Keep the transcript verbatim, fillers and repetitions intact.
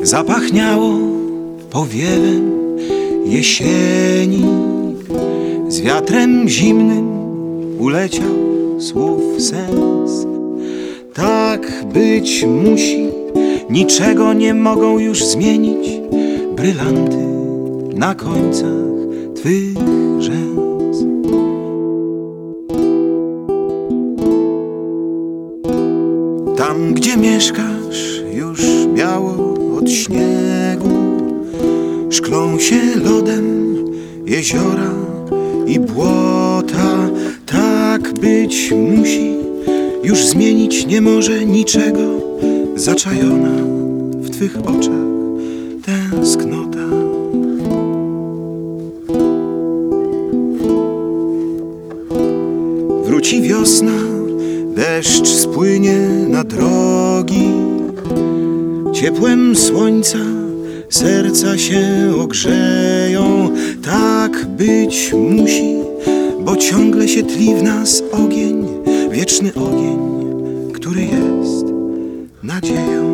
Zapachniało powiewem jesieni, z wiatrem zimnym uleciał słów sens. Tak być musi, niczego nie mogą już zmienić brylanty na końcach twych rzęs. Tam, gdzie mieszkasz, już biało od śniegu, szklą się lodem jeziora i błota. Tak być musi, już zmienić nie może niczego zaczajona w twych oczach tęsknota. Wróci wiosna, deszcz spłynie na drogi, ciepłem słońca serca się ogrzeją. Tak być musi, bo ciągle się tli w nas ogień, wieczny ogień, który jest nadzieją.